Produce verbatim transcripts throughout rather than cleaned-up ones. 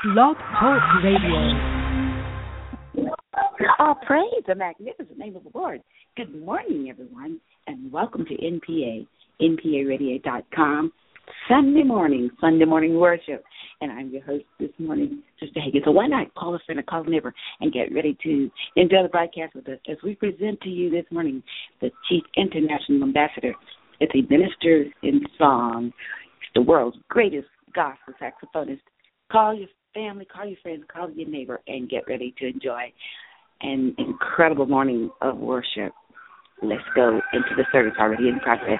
Blog Talk Radio. All praise the magnificent name of the Lord. Good morning, everyone, and welcome to N P A, N P A radio dot com, Sunday morning, Sunday morning worship. And I'm your host this morning, Sister Hagen. So why not call a friend or call a neighbor and get ready to enjoy the broadcast with us as we present to you this morning the Chief International Ambassador. It's a minister in song. He's the world's greatest gospel saxophonist. Call your family, call your friends, call your neighbor, and get ready to enjoy an incredible morning of worship. Let's go into the service already in progress.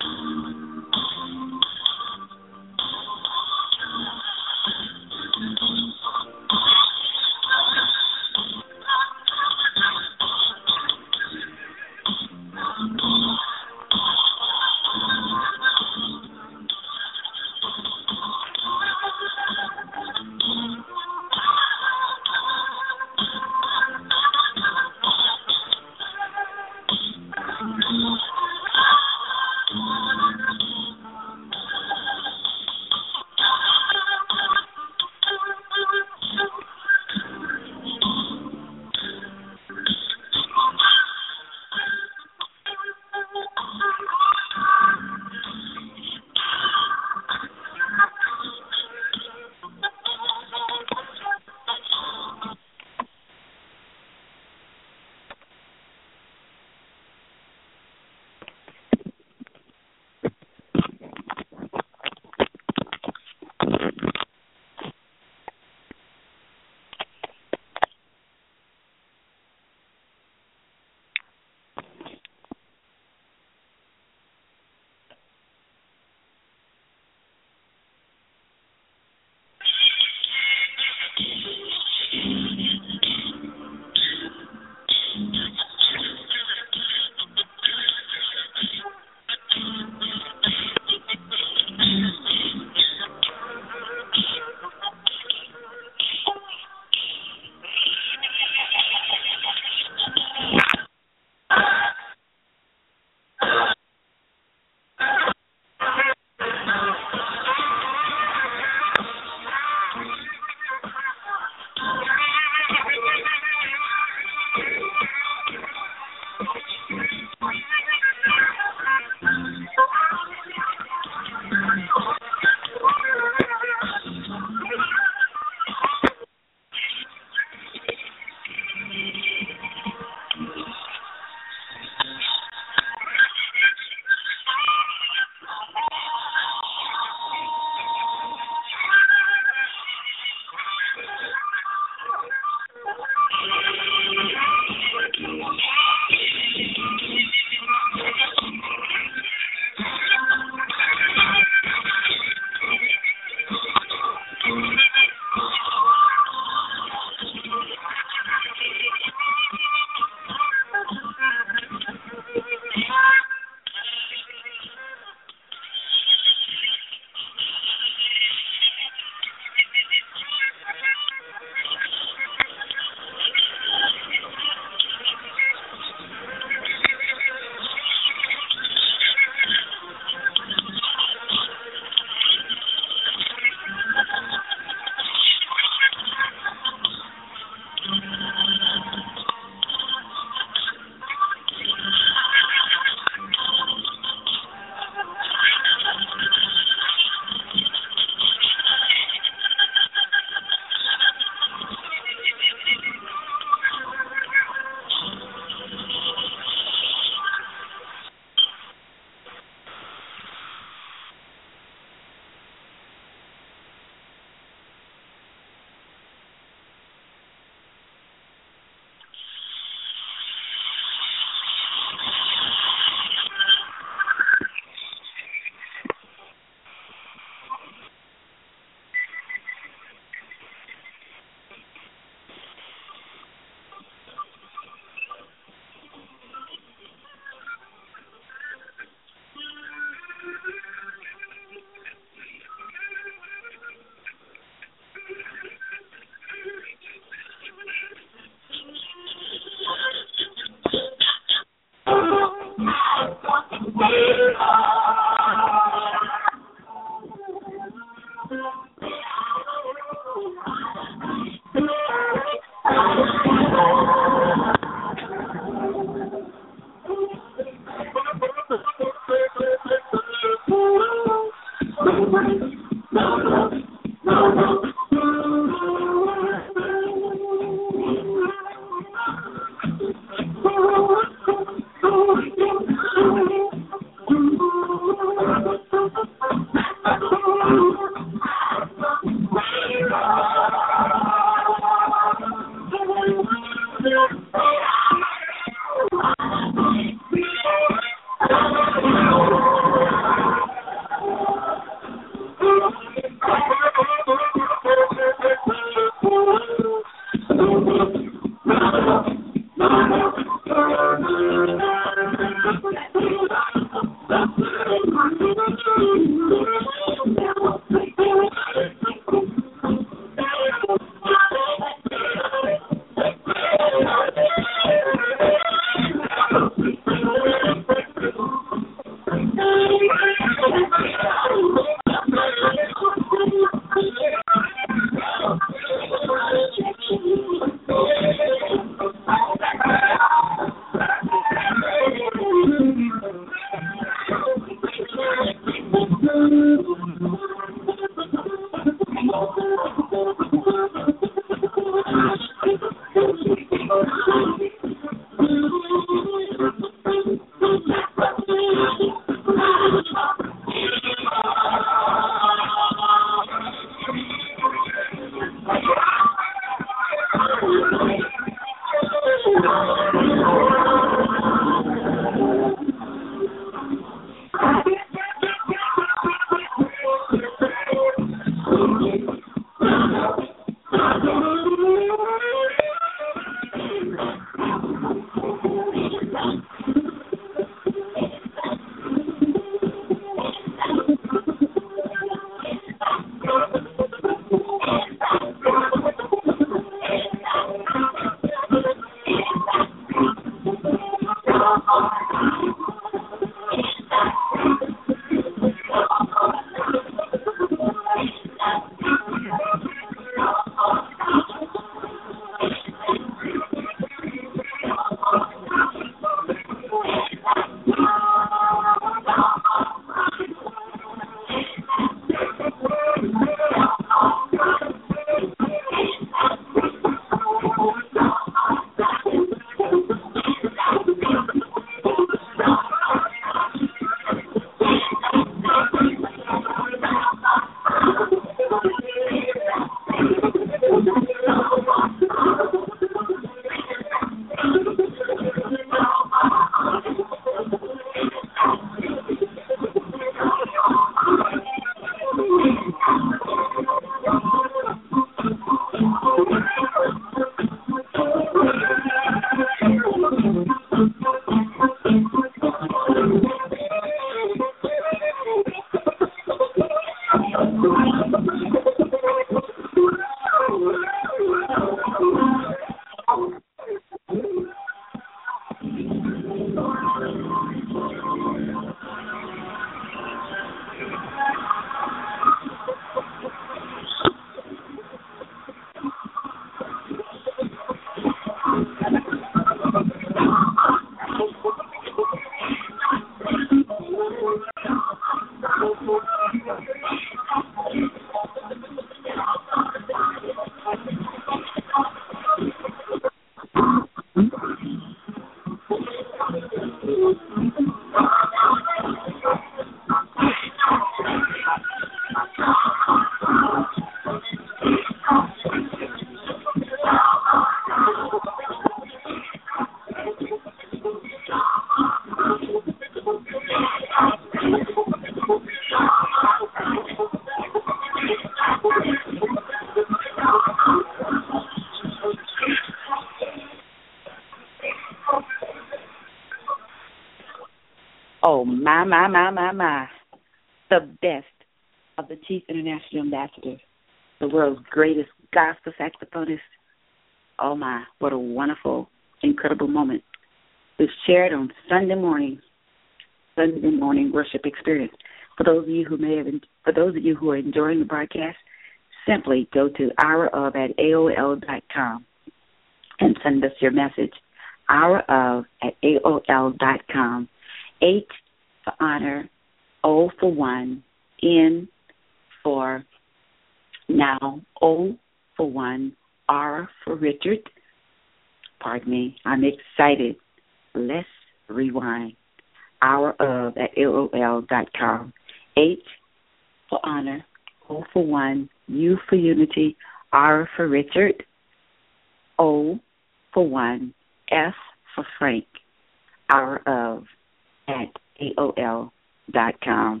Oh, my, my, my, my, my. The best of the Chief International Ambassador, the world's greatest gospel saxophonist. Oh, my, what a wonderful, incredible moment. We've shared on Sunday morning, Sunday morning worship experience. For those of you who may have, for those of you who are enjoying the broadcast, simply go to hour of at A O L dot com and send us your message. Hour of at A O L dot com. H for honor, O for one, N for now, O for one, R for Richard. Pardon me, I'm excited. Let's rewind. Hour of at A O L dot com. H for honor, O for one, U for unity, R for Richard, O for one, F for Frank. Hour of at A O L dot com.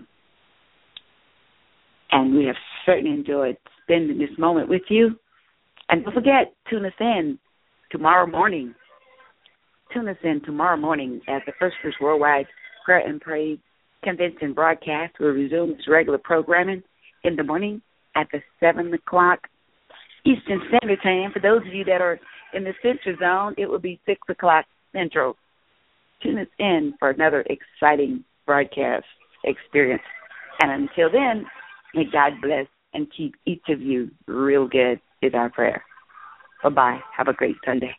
And we have certainly enjoyed spending this moment with you. And don't forget, tune us in tomorrow morning. Tune us in tomorrow morning at the First Fruits Worldwide Prayer and Praise Convention broadcast. We'll resume its regular programming in the morning at the seven o'clock Eastern Standard Time. For those of you that are in the Central Zone, it will be six o'clock Central. Tune us in for another exciting broadcast experience. And until then, may God bless and keep each of you real good is our prayer. Bye-bye. Have a great Sunday.